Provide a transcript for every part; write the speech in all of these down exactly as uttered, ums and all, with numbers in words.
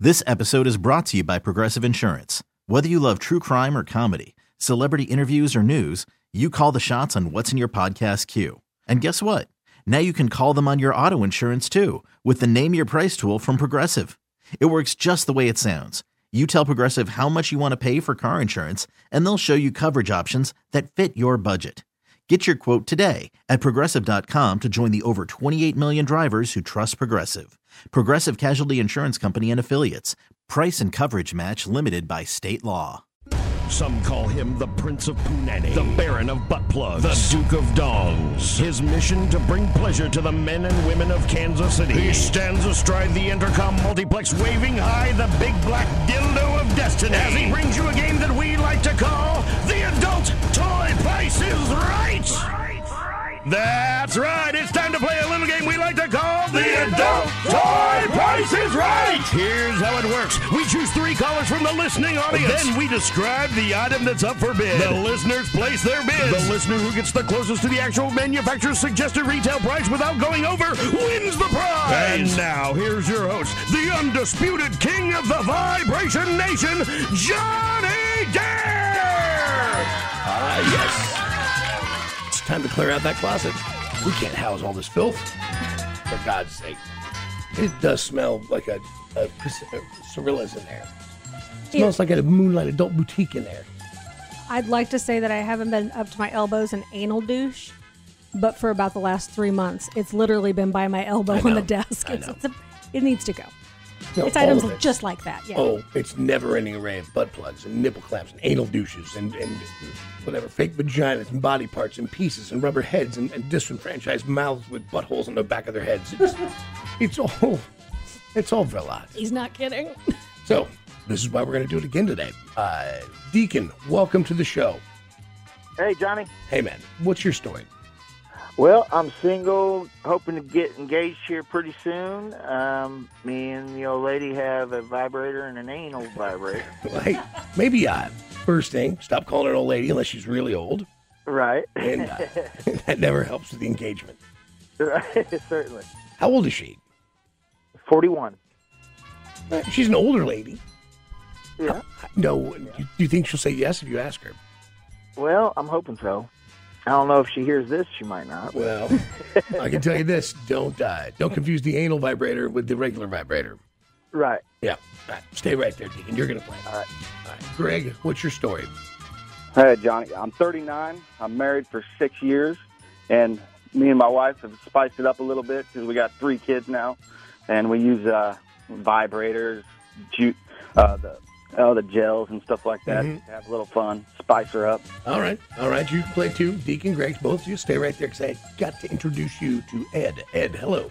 This episode is brought to you by Progressive Insurance. Whether you love true crime or comedy, celebrity interviews or news, you call the shots on what's in your podcast queue. And guess what? Now you can call them on your auto insurance too with the Name Your Price tool from Progressive. It works just the way it sounds. You tell Progressive how much you want to pay for car insurance, and they'll show you coverage options that fit your budget. Get your quote today at Progressive dot com to join the over twenty-eight million drivers who trust Progressive. Progressive Casualty Insurance Company and Affiliates. Price and coverage match limited by state law. Some call him the Prince of Punani, the Baron of Butt Plugs, the Duke of Dongs. His mission to bring pleasure to the men and women of Kansas City. He stands astride the Intercom multiplex, waving high the big black dildo of destiny. As he brings you a game that we like to call the Adult Toy Price is Right. That's right. It's time to play a little game we like to call the Adult Toy Price is Right. Here's how it works. We choose three callers from the listening audience. Then we describe the item that's up for bid. The listeners place their bids. The listener who gets the closest to the actual manufacturer's suggested retail price without going over wins the prize. And now, here's your host, the undisputed king of the Vibration Nation, Johnny Dare! Ah, uh, yes. It's time to clear out that closet. We can't house all this filth. For God's sake. It does smell like a, a, a Cirilla's in there. It smells like a Moonlight Adult Boutique in there. I'd like to say that I haven't been up to my elbows in anal douche, but for about the last three months, it's literally been by my elbow on the desk. I It's, know. it's a, it needs to go. No, it's items it. just like that, yeah. Oh, it's never-ending array of butt plugs and nipple clamps and anal douches and, and whatever, fake vaginas and body parts and pieces and rubber heads and, and disenfranchised mouths with buttholes on the back of their heads. It's, it's all, it's all Verlat. He's not kidding. So, this is why we're going to do it again today. Uh, Deacon, welcome to the show. Hey, Johnny. Hey, man, what's your story? Well, I'm single, hoping to get engaged here pretty soon. Um, me and the old lady have a vibrator and an anal vibrator. Well, hey, maybe uh, first thing, stop calling her an old lady unless she's really old. Right. And uh, that never helps with the engagement. Right, certainly. How old is she? forty-one. Uh, she's an older lady. Yeah. Uh, no, do you, do you think she'll say yes if you ask her? Well, I'm hoping so. I don't know if she hears this, she might not. Well, I can tell you this: don't uh, don't confuse the anal vibrator with the regular vibrator. Right. Yeah. All right, stay right there, Deacon. You're gonna play. All right. All right, Greg, what's your story? Hey, Johnny. I'm thirty-nine. I'm married for six years, and me and my wife have spiced it up a little bit because we got three kids now, and we use uh, vibrators, ju- uh, the oh, the gels and stuff like that Mm-hmm. to have a little fun, spice her up. All right, all right. You can play too, Deacon, Greg. Both of you stay right there because I got to introduce you to Ed. Ed, hello.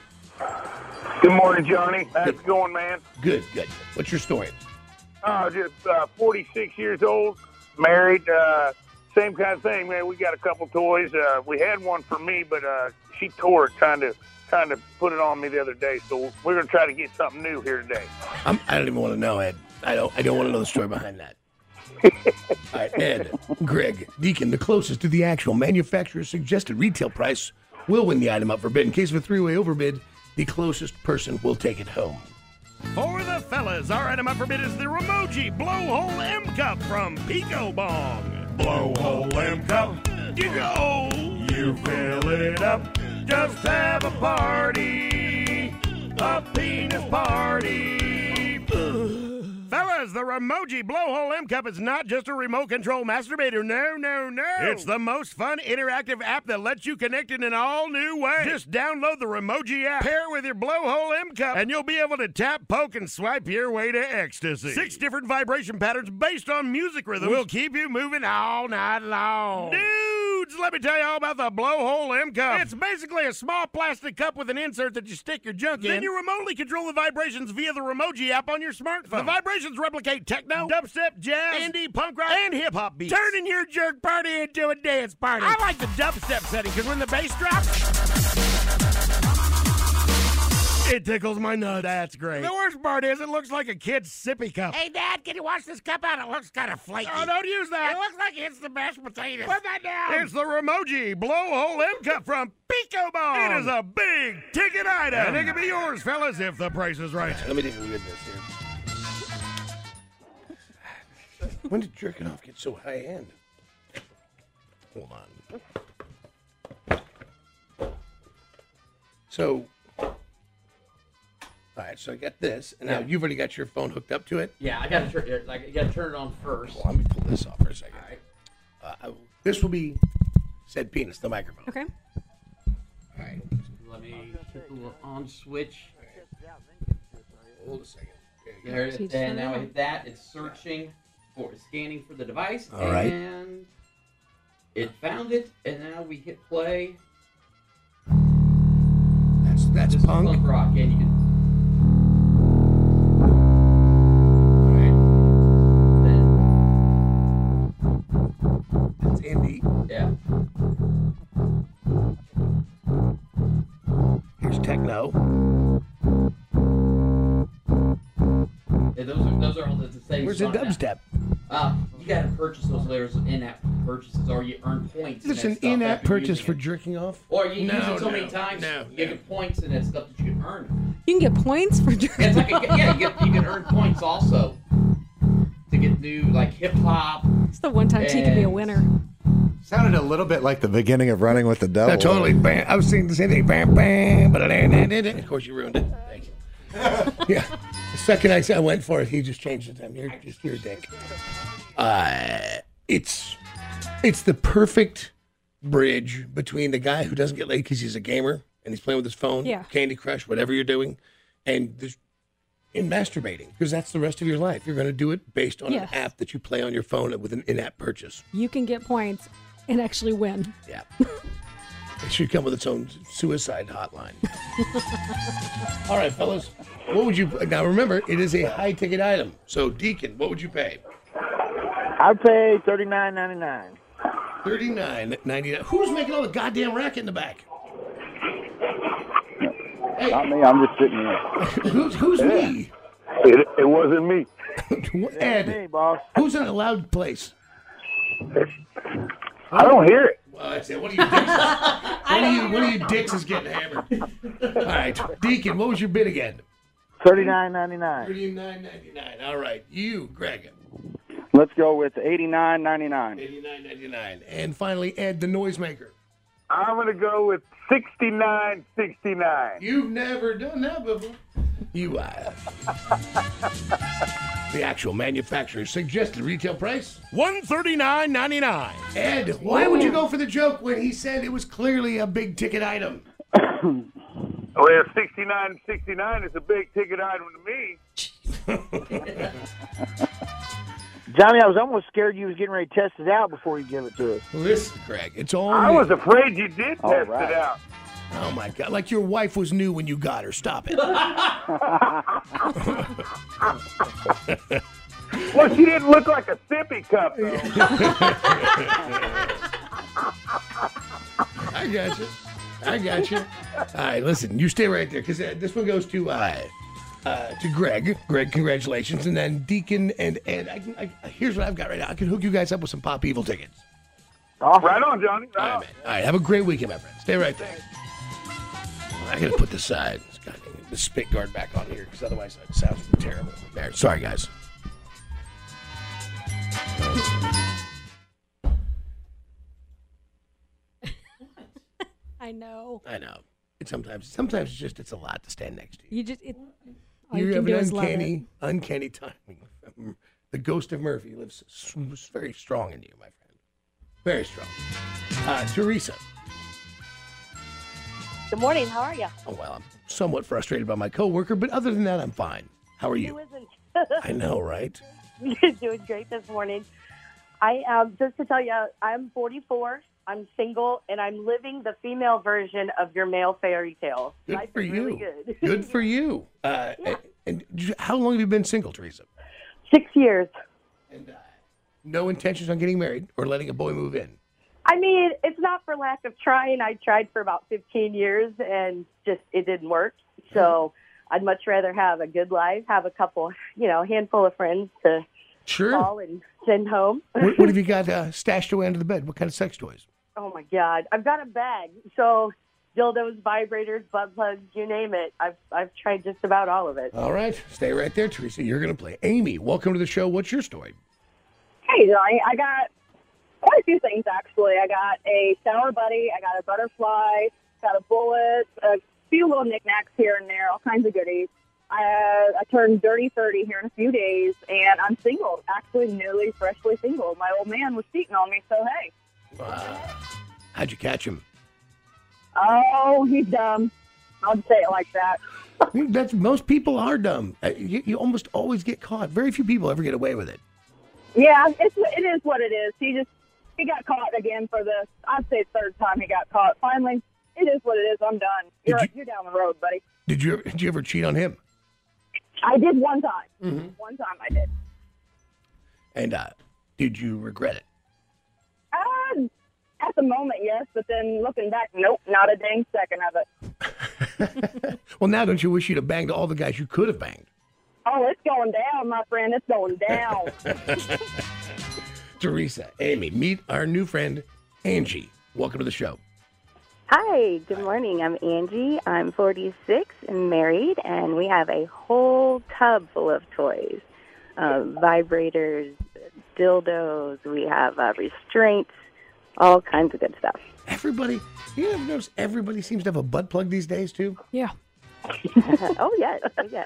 Good morning, Johnny. How's it going, man? Good, good. What's your story? Oh, just uh, forty-six years old, married, uh, same kind of thing, man. We got a couple toys. Uh, we had one for me, but uh, she tore it trying to trying to put it on me the other day. So we're gonna try to get something new here today. I'm, I don't even want to know, Ed. I don't. I don't want to know the story behind that. All right, Ed, Greg, Deacon, the closest to the actual manufacturer's suggested retail price will win the item up for bid. In case of a three-way overbid, the closest person will take it home. For the fellas, our item up for bid is the Ramoji Blowhole M Cup from Pico Bong. Blowhole M Cup, you go. You fill it up, just have a party, a penis party. Fellas, the Ramoji Blowhole M Cup is not just a remote control masturbator. No, no, no. It's the most fun interactive app that lets you connect in an all new way. Just download the Ramoji app, pair it with your Blowhole M Cup, and you'll be able to tap, poke, and swipe your way to ecstasy. Six different vibration patterns based on music rhythms will keep you moving all night long. Dudes, let me tell you all about the Blowhole M Cup. It's basically a small plastic cup with an insert that you stick your junk in. Then you remotely control the vibrations via the Ramoji app on your smartphone. The vibrations replicate techno, dubstep, jazz, indie, punk rock, and hip-hop beats, turning your jerk party into a dance party. I like the dubstep setting because when the bass drops, it tickles my nut. That's great. The worst part is it looks like a kid's sippy cup. Hey, Dad, can you wash this cup out? It looks kind of flaky. Oh, don't use that. It looks like it's the mashed potatoes. Put that down. It's the Ramoji Blowhole M Cup from Pico Bong. It is a big ticket item. And it can be yours, fellas, if the price is right. Let me take a look at this here. When did jerking off get so high end? Hold on. So, all right, so I got this, and now Yeah. you've already got your phone hooked up to it. Yeah, I gotta turn it. Like, you gotta turn it on first. Well, let me pull this off for a second. All right. Uh, I will- this will be said penis, the microphone. Okay. All right. Let me hit the little on switch. Hold a second. There you go. There it So is. you just And turn it now I on. hit that. It's searching for, scanning for the device. All right. And it found it. And now we hit play. That's that's This is punk. punk rock. And you can. All right. Then, That's indie. yeah. Here's techno. Yeah, those are those are all the, the same. Where's the song now. dubstep? Uh, you gotta purchase those layers in-app purchases, or you earn points. Is this and an that stuff in-app after purchase using for it. jerking off? Or you No, use it so no, many times, no, you no. get points and that stuff that you can earn. You can get points for Yeah, it's like a, yeah, you, get, you can earn points also to get new like hip hop. It's the one time T can be a And- winner. Sounded a little bit like the beginning of Running with the Devil. No, totally. Bam. I was saying the same thing. Bam, bam. But of course, you ruined it. Thank you. Yeah. The second I said I went for it, he just changed the time. You're just your dick. Uh, it's it's the perfect bridge between the guy who doesn't get laid because he's a gamer and he's playing with his phone, Yeah. Candy Crush, whatever you're doing, and there's in masturbating because that's the rest of your life. You're going to do it based on Yes. an app that you play on your phone with an in-app purchase. You can get points and actually win. Yeah. It should come with its own suicide hotline. All right, fellas. What would you now remember it is a high ticket item. So Deacon, what would you pay? I'd pay thirty-nine ninety-nine. Thirty-nine ninety-nine. Who's making all the goddamn racket in the back? Hey, Not me. I'm just sitting here. who's who's me? It, it wasn't me. Ed. Hey, boss. Who's in a loud place? I don't hear it. Well, that's it. One of you dicks. One of you, one of you dicks is getting hammered. All right, Deacon, what was your bid again? thirty-nine ninety-nine. Thirty-nine ninety-nine. All right, you, Greg. Let's go with eighty-nine ninety-nine. Eighty-nine ninety-nine. And finally, Ed, the noisemaker. I'm going to go with sixty-nine sixty-nine. You've never done that before. You have. The actual manufacturer's suggested retail price? one thirty-nine ninety-nine. Ed, why would you go for the joke when he said it was clearly a big ticket item? Well, sixty-nine sixty-nine is a big ticket item to me. Johnny, I was almost scared you was getting ready to test it out before you give it to us. Listen, Greg, it's all I me. was afraid you did All test right. it out. Oh, my God. Like your wife was new when you got her. Stop it. Well, she didn't look like a sippy cup, though. I got you. I got you. All right, listen, you stay right there because uh, this one goes to uh, uh, to Greg. Greg, congratulations. And then Deacon and Ed. I can, I, here's what I've got right now. I can hook you guys up with some Pop Evil tickets. Right on, Johnny. All Right right, on. man. All right, have a great weekend, my friend. Stay right there. I got to put this side, this, guy, this spit guard back on here because otherwise it sounds terrible. There. Sorry, guys. I know. I know. It sometimes, sometimes it's just it's a lot to stand next to you. You just it, all you, You can have do an is love it. uncanny, uncanny timing. The ghost of Murphy lives s- s- very strong in you, my friend. Very strong. Uh, Teresa. Good morning. How are you? Oh, well, I'm somewhat frustrated by my coworker, but other than that, I'm fine. How are Who you? isn't? I know, right? You're doing great this morning. I um, just to tell you, I'm forty-four. I'm single, and I'm living the female version of your male fairy tale. Good Life for is you. Really good. Good for you. Uh, and, and you- how long have you been single, Teresa? Six years. And uh, no intentions on getting married or letting a boy move in. I mean, it's not for lack of trying. I tried for about fifteen years, and just it didn't work. So I'd much rather have a good life, have a couple, you know, handful of friends to Sure. call and send home. What, what have you got uh, stashed away under the bed? What kind of sex toys? Oh my God, I've got a bag. So dildos, vibrators, butt plugs, you name it. I've I've tried just about all of it. All right. Stay right there, Teresa. You're going to play. Amy, welcome to the show. What's your story? Hey, Johnny, I got quite a few things, actually. I got a shower buddy, I got a butterfly, got a bullet, a few little knickknacks here and there, all kinds of goodies. I, uh, I turned dirty thirty here in a few days, and I'm single, actually newly, freshly single. My old man was cheating on me, so hey. Wow. How'd you catch him? Oh, he's dumb. I'll just say it like that. That's most people are dumb. Uh, You, you almost always get caught. Very few people ever get away with it. Yeah, it's, it is what it is. He just, he got caught again for the, I'd say third time he got caught. Finally, it is what it is. I'm done. You're, you- you're down the road, buddy. Did you did you ever cheat on him? I did one time. Mm-hmm. One time I did. And uh, did you regret it? Uh, at the moment, yes, but then looking back, nope, not a dang second of it. Well, now don't you wish you'd have banged all the guys you could have banged? Oh, it's going down, my friend. It's going down. Teresa, Amy, meet our new friend, Angie. Welcome to the show. Hi, good morning. I'm Angie. I'm forty-six and married, and we have a whole tub full of toys. Uh, vibrators, dildos, we have uh, restraints, all kinds of good stuff. Everybody, you ever notice everybody seems to have a butt plug these days, too? Yeah. Oh, yes. Oh, yes.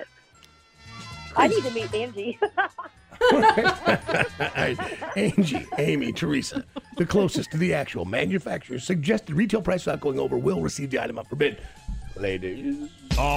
I need to meet Angie. All right. Angie, Amy, Teresa, the closest to the actual manufacturer's suggested retail price without going over will receive the item up for bid. Ladies.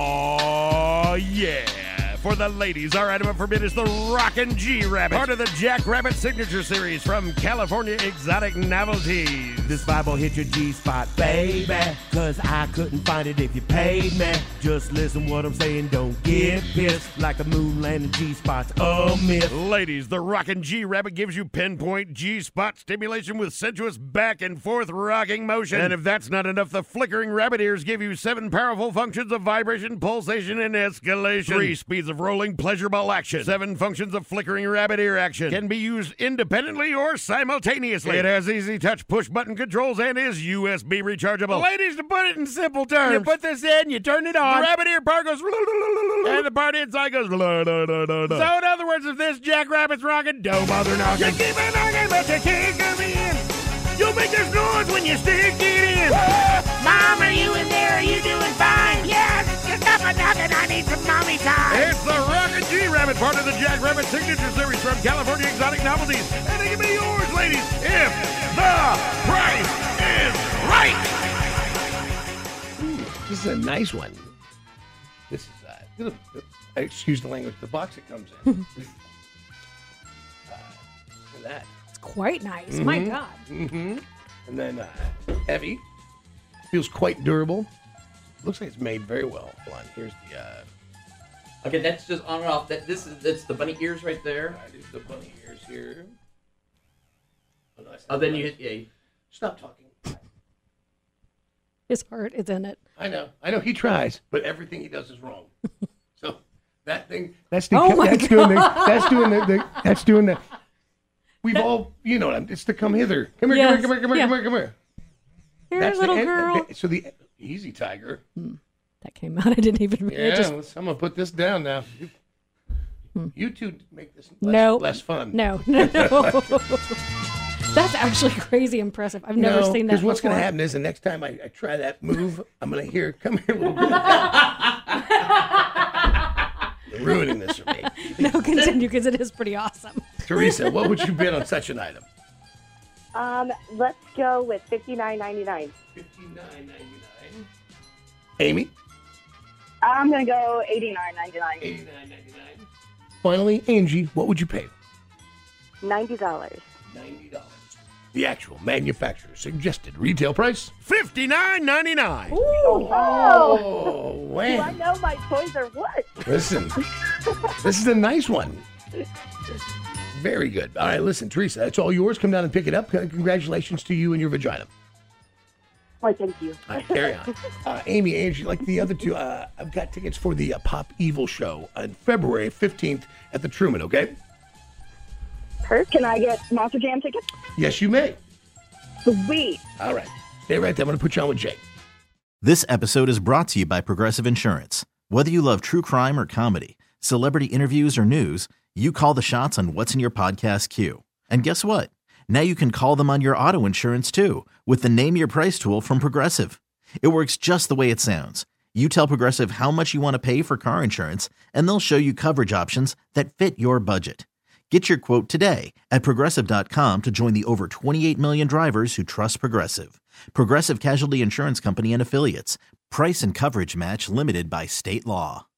Oh, yeah. For the ladies, our item up for bid is the Rockin' G-Rabbit, part of the Jack Rabbit Signature Series from California Exotic Novelties. This vibe will hit your G-spot, baby, cause I couldn't find it if you paid me. Just listen what I'm saying, don't get pissed like a moon landing G-spot's a myth. Ladies, the Rockin' G-Rabbit gives you pinpoint G-spot stimulation with sensuous back and forth rocking motion. And if that's not enough, the flickering rabbit ears give you seven powerful functions of vibration, pulsation, and escalation. Three speeds of rolling pleasure ball action. Seven functions of flickering rabbit ear action. Can be used independently or simultaneously. It has easy touch push button controls and is U S B rechargeable. Ladies, to put it in simple terms, you put this in, you turn it on. The rabbit ear part goes, and the part inside goes. So in other words, if this jackrabbit's rocking, don't bother knocking. You keep on knocking, but you can't come in. You make this noise when you stick it in. Mom, are you in there? Are you doing fine? Yes, just stop a knocking. I need some mommy time. It's the Rockin' G-Rabbit, part of the Jack Rabbit Signature Series from California Exotic Novelties. And they can be yours, ladies, if the price is right. Ooh, this is a nice one. This is, uh, uh, excuse the language, the box it comes in. uh, look at that. It's quite nice. My Mhm. God. Mm-hmm. And then uh, heavy. Feels quite durable. Looks like it's made very well. Hold on. Here's the. Uh, Okay, that's just on and off. That this is that's the bunny ears right there. Right, here's the bunny ears here. Oh, no, Oh, then you hit yeah. Stop talking. His heart is in it. I know. I know he tries, but everything he does is wrong. So that thing. That's the. Oh my that's doing the. God. That's doing the. the that's doing the. We've all, you know, it's to come hither. Come here, Yes, come here, come here, yeah. come here, come here. Here, That's the little end- girl. So the easy tiger. That came out. I didn't even. Yeah, it just, let's- I'm gonna put this down now. You, you two make this less, no. less fun. No, no, no. That's actually crazy impressive. I've never no, seen that Because what's before. going to happen is the next time I, I try that move, I'm going to hear, come here, little girl. You're ruining this for me. No, continue, because it is pretty awesome. Teresa, what would you bid on such an item? Um, let's go with fifty-nine ninety-nine. fifty-nine ninety-nine. Amy? I'm going to go eighty-nine ninety-nine. eighty-nine ninety-nine. Finally, Angie, what would you pay? ninety dollars. ninety dollars. The actual manufacturer suggested retail price? fifty-nine ninety-nine. Oh, Oh, do man. I know my toys are what? Listen, this is a nice one. Very good. All right, listen, Teresa, that's all yours. Come down and pick it up. Congratulations to you and your vagina. Why, thank you. All right, carry on. Uh, Amy, Angie, like the other two, uh, I've got tickets for the uh, Pop Evil show on February fifteenth at the Truman, okay? Can I get Monster Jam tickets? Yes, you may. Sweet. All right. Stay right there. I'm going to put you on with Jake. This episode is brought to you by Progressive Insurance. Whether you love true crime or comedy, celebrity interviews or news, you call the shots on what's in your podcast queue. And guess what? Now you can call them on your auto insurance too with the Name Your Price tool from Progressive. It works just the way it sounds. You tell Progressive how much you want to pay for car insurance, and they'll show you coverage options that fit your budget. Get your quote today at Progressive dot com to join the over twenty-eight million drivers who trust Progressive. Progressive Casualty Insurance Company and Affiliates. Price and coverage match limited by state law.